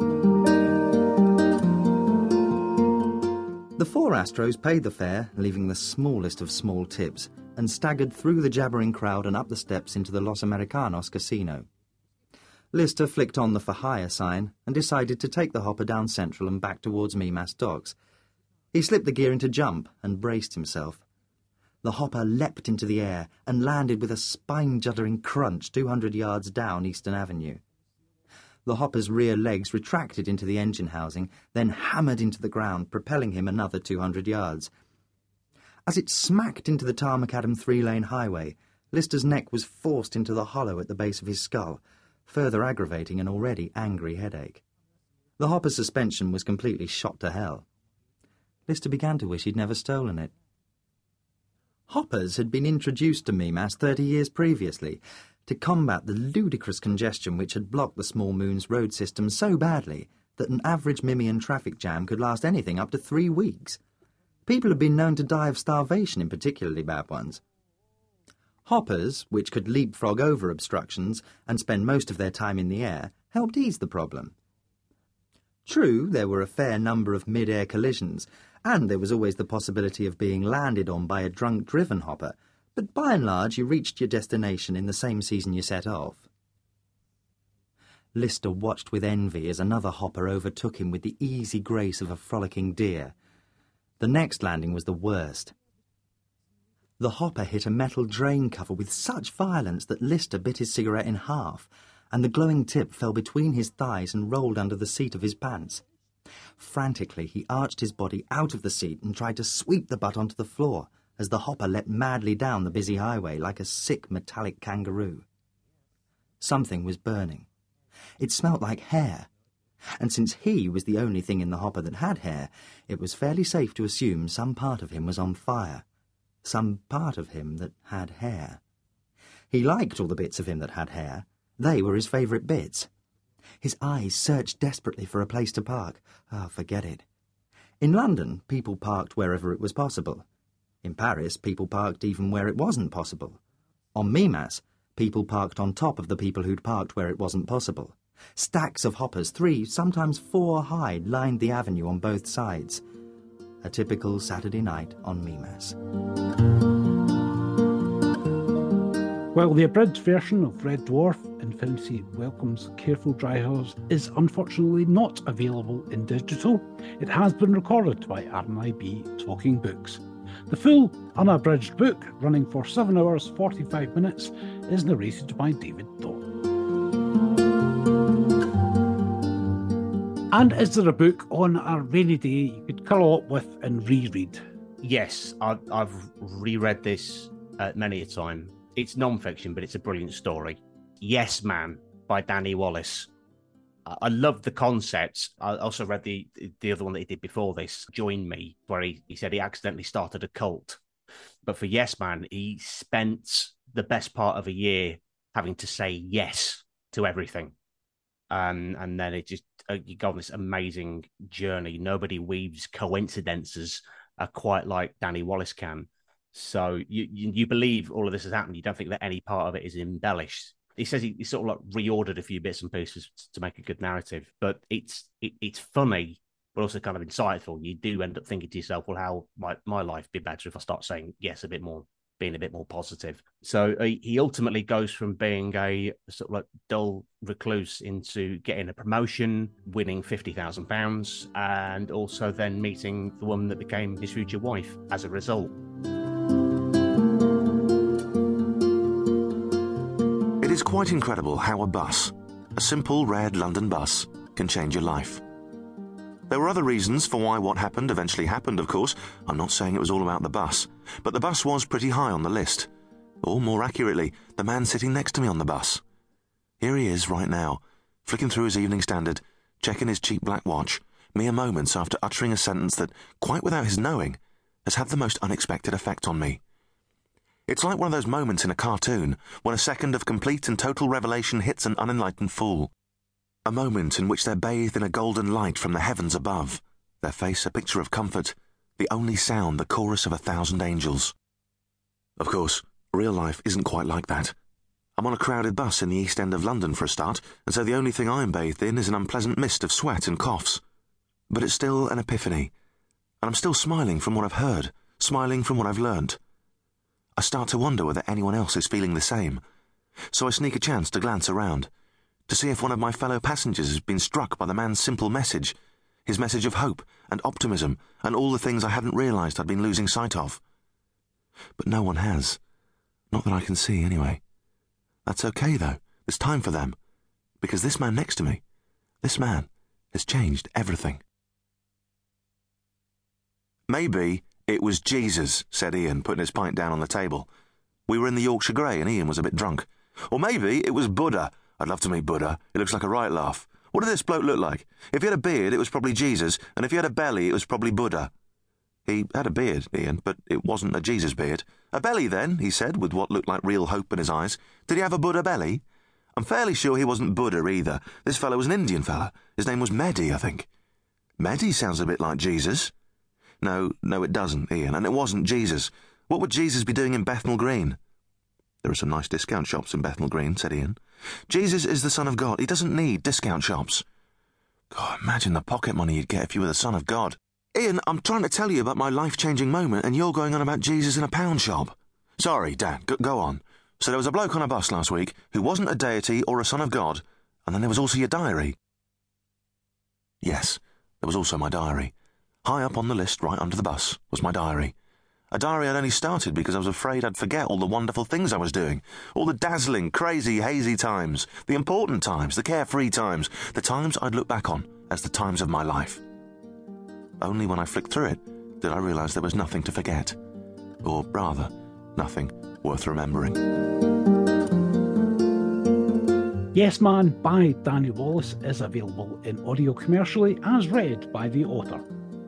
The four Astros paid the fare, leaving the smallest of small tips, and staggered through the jabbering crowd and up the steps into the Los Americanos casino. Lister flicked on the for hire sign and decided to take the hopper down Central and back towards Mimas Docks. He slipped the gear into jump and braced himself. The hopper leapt into the air and landed with a spine-juddering crunch two hundred yards down Eastern Avenue. The hopper's rear legs retracted into the engine housing, then hammered into the ground, propelling him another two hundred yards. As it smacked into the tar-macadam three-lane highway, Lister's neck was forced into the hollow at the base of his skull, further aggravating an already angry headache. The hopper's suspension was completely shot to hell. Lister began to wish he'd never stolen it. Hoppers had been introduced to Mimas thirty years previously to combat the ludicrous congestion which had blocked the Small Moon's road system so badly that an average Mimian traffic jam could last anything up to three weeks. People had been known to die of starvation in particularly bad ones. Hoppers, which could leapfrog over obstructions and spend most of their time in the air, helped ease the problem. True, there were a fair number of mid-air collisions, and there was always the possibility of being landed on by a drunk-driven hopper, but by and large you reached your destination in the same season you set off. Lister watched with envy as another hopper overtook him with the easy grace of a frolicking deer. The next landing was the worst. The hopper hit a metal drain cover with such violence that Lister bit his cigarette in half, and the glowing tip fell between his thighs and rolled under the seat of his pants. Frantically, he arched his body out of the seat and tried to sweep the butt onto the floor as the hopper leapt madly down the busy highway like a sick metallic kangaroo. Something was burning. It smelt like hair, and since he was the only thing in the hopper that had hair, it was fairly safe to assume some part of him was on fire, some part of him that had hair. He liked all the bits of him that had hair. They were his favourite bits. His eyes searched desperately for a place to park. Ah, oh, forget it. In London, people parked wherever it was possible. In Paris, people parked even where it wasn't possible. On Mimas, people parked on top of the people who'd parked where it wasn't possible. Stacks of hoppers, three, sometimes four high, lined the avenue on both sides. A typical Saturday night on Mimas.
While the abridged version of Red Dwarf, Infinity Welcomes Careful Drivers, is unfortunately not available in digital, it has been recorded by R N I B Talking Books. The full, unabridged book, running for seven hours forty-five minutes, is narrated by David Thorpe. And is there a book on a rainy day you could curl up with and reread?
Yes, I've, I've reread this uh, many a time. It's non-fiction, but it's a brilliant story. Yes Man by Danny Wallace. I love the concept. I also read the the other one that he did before this, Join Me, where he, he said he accidentally started a cult. But for Yes Man, he spent the best part of a year having to say yes to everything. Um, and then it just, uh, you go on this amazing journey. Nobody weaves coincidences uh, quite like Danny Wallace can. So you, you you believe all of this has happened. You don't think that any part of it is embellished. He says he, he sort of like reordered a few bits and pieces to make a good narrative, but it's it, it's funny, but also kind of insightful. You do end up thinking to yourself, well, how might my life be better if I start saying yes a bit more, being a bit more positive? So uh, he ultimately goes from being a sort of like dull recluse into getting a promotion, winning fifty thousand pounds, and also then meeting the woman that became his future wife as a result.
It is quite incredible how a bus, a simple red London bus can change your life. There were other reasons for why what happened eventually happened, of course. I'm not saying it was all about the bus, but the bus was pretty high on the list. Or, more accurately, the man sitting next to me on the bus. Here he is right now, flicking through his Evening Standard, checking his cheap black watch, mere moments after uttering a sentence that, quite without his knowing, has had the most unexpected effect on me. It's like one of those moments in a cartoon when a second of complete and total revelation hits an unenlightened fool. A moment in which they're bathed in a golden light from the heavens above, their face a picture of comfort, the only sound the chorus of a thousand angels. Of course, real life isn't quite like that. I'm on a crowded bus in the East End of London for a start, and so the only thing I'm bathed in is an unpleasant mist of sweat and coughs. But it's still an epiphany, and I'm still smiling from what I've heard, smiling from what I've learnt. I start to wonder whether anyone else is feeling the same, so I sneak a chance to glance around, to see if one of my fellow passengers has been struck by the man's simple message, his message of hope and optimism and all the things I hadn't realised I'd been losing sight of. But no one has. Not that I can see, anyway. That's okay, though. There's time for them. Because this man next to me, this man, has changed everything. Maybe it was Jesus, said Ian, putting his pint down on the table. We were in the Yorkshire Grey and Ian was a bit drunk. Or maybe it was Buddha. I'd love to meet Buddha. He looks like a right laugh. What did this bloke look like? If he had a beard, it was probably Jesus, and if he had a belly, it was probably Buddha. He had a beard, Ian, but it wasn't a Jesus beard. A belly, then, he said, with what looked like real hope in his eyes. Did he have a Buddha belly? I'm fairly sure he wasn't Buddha either. This fellow was an Indian fella. His name was Mehdi, I think. Mehdi sounds a bit like Jesus. No, no, it doesn't, Ian, and it wasn't Jesus. What would Jesus be doing in Bethnal Green? There are some nice discount shops in Bethnal Green, said Ian. Jesus is the Son of God. He doesn't need discount shops. God, imagine the pocket money you'd get if you were the Son of God. Ian, I'm trying to tell you about my life-changing moment and you're going on about Jesus in a pound shop. Sorry, Dan, g- go on. So there was a bloke on a bus last week who wasn't a deity or a son of God, and then there was also your diary. Yes, there was also my diary. High up on the list, right under the bus, was my diary. A diary I'd only started because I was afraid I'd forget all the wonderful things I was doing. All the dazzling, crazy, hazy times. The important times, the carefree times. The times I'd look back on as the times of my life. Only when I flicked through it did I realise there was nothing to forget. Or rather, nothing worth remembering.
Yes Man by Danny Wallace is available in audio commercially as read by the author.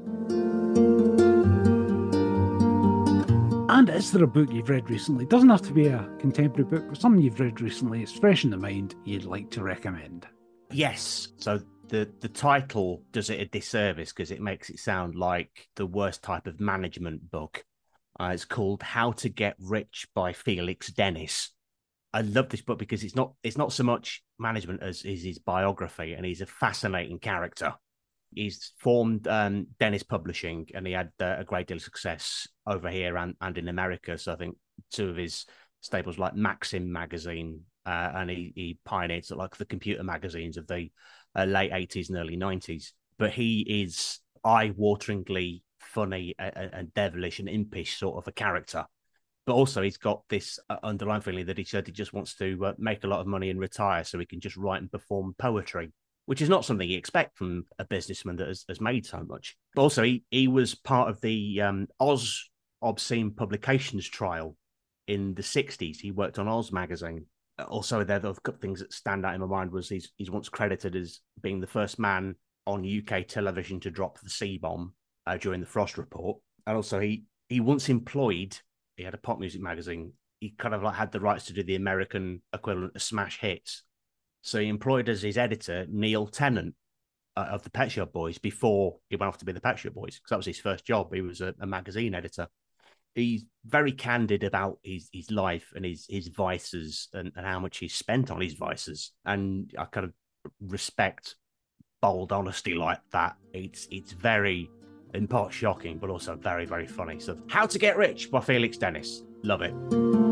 And is there a book you've read recently? It doesn't have to be a contemporary book, but something you've read recently, it's fresh in the mind, you'd like to recommend?
Yes. So the, the title does it a disservice because it makes it sound like the worst type of management book. Uh, it's called How to Get Rich by Felix Dennis. I love this book because it's not it's not so much management as is his biography, and he's a fascinating character. He's formed um, Dennis Publishing, and he had uh, a great deal of success over here and, and in America. So I think two of his staples like Maxim magazine, uh, and he, he pioneered sort of like the computer magazines of the uh, late eighties and early nineties. But he is eye-wateringly funny and, and devilish and impish sort of a character. But also he's got this uh, underlying feeling that he said he just wants to uh, make a lot of money and retire so he can just write and perform poetry, which is not something you expect from a businessman that has, has made so much. But also, he, he was part of the um, Oz Obscene Publications trial in the sixties. He worked on Oz magazine. Also, there are a couple of things that stand out in my mind was he's, he's once credited as being the first man on U K television to drop the C-bomb uh, during the Frost Report. And also, he, he once employed, he had a pop music magazine, he kind of like had the rights to do the American equivalent of Smash Hits. So he employed as his editor Neil Tennant uh, of the Pet Shop Boys before he went off to be the Pet Shop Boys, because that was his first job. He was a, a magazine editor. He's very candid about his, his life and his, his vices and, and how much he's spent on his vices. And I kind of respect bold honesty like that. It's it's very, in part, shocking, but also very, very funny. So How to Get Rich by Felix Dennis. Love it.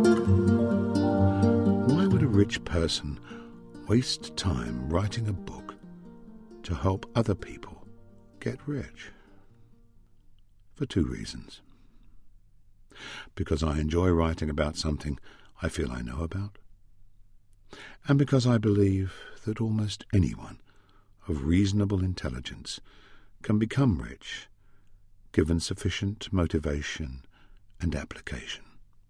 Why would a rich person waste time writing a book to help other people get rich? For two reasons. Because I enjoy writing about something I feel I know about, and because I believe that almost anyone of reasonable intelligence can become rich, given sufficient motivation and application.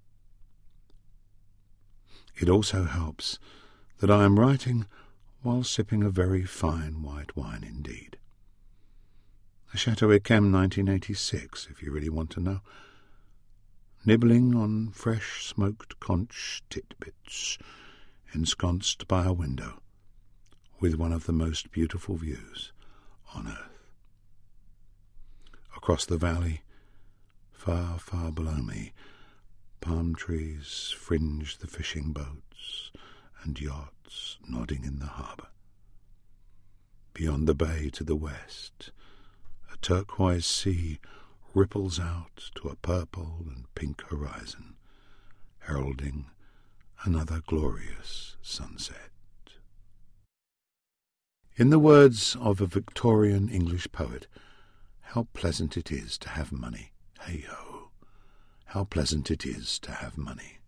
It also helps that I am writing while sipping a very fine white wine indeed. A Chateau Yquem nineteen eighty-six, if you really want to know. Nibbling on fresh smoked conch titbits, ensconced by a window, with one of the most beautiful views on earth. Across the valley, far, far below me, palm trees fringe the fishing boats and yachts nodding in the harbour. Beyond the bay to the west, a turquoise sea ripples out to a purple and pink horizon, heralding another glorious sunset. In the words of a Victorian English poet, how pleasant it is to have money. Hey-ho, how pleasant it is to have money.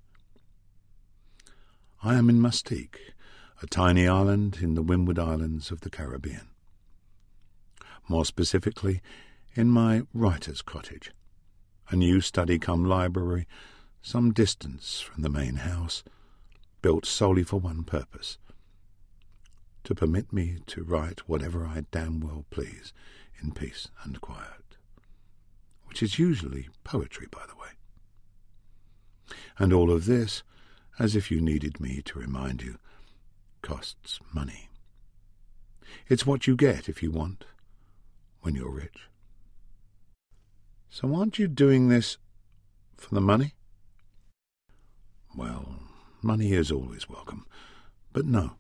I am in Mustique, a tiny island in the Windward Islands of the Caribbean. More specifically, in my writer's cottage, a new study-cum-library some distance from the main house, built solely for one purpose, to permit me to write whatever I damn well please in peace and quiet, which is usually poetry, by the way. And all of this, as if you needed me to remind you, costs money. It's what you get if you want, when you're rich. So aren't you doing this for the money? Well, money is always welcome, but no.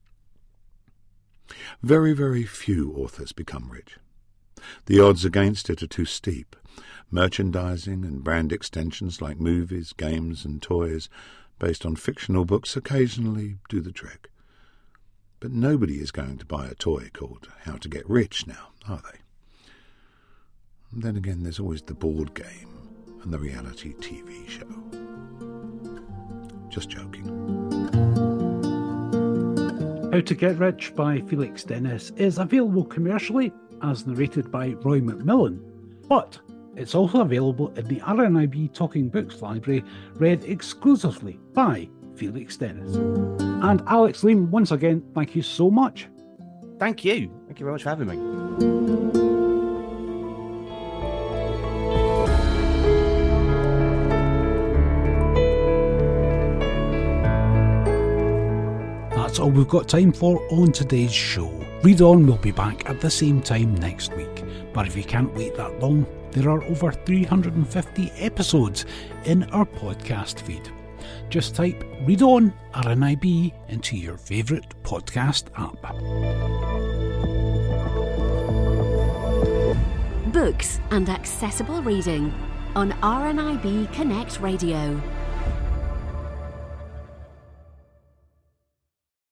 Very, very few authors become rich. The odds against it are too steep. Merchandising and brand extensions like movies, games and toys based on fictional books occasionally do the trick. But nobody is going to buy a toy called How to Get Rich now, are they? And then again, there's always the board game and the reality T V show. Just joking.
How to Get Rich by Felix Dennis is available commercially, as narrated by Roy McMillan, but it's also available in the R N I B Talking Books library, read exclusively by Felix Dennis. And Alex Liam, once again, thank you so much.
Thank you. Thank you very much for having me.
That's all we've got time for on today's show. Read On will be back at the same time next week, but if you can't wait that long, there are over three hundred fifty episodes in our podcast feed. Just type Read On R N I B into your favourite podcast app.
Books and accessible reading on R N I B Connect Radio.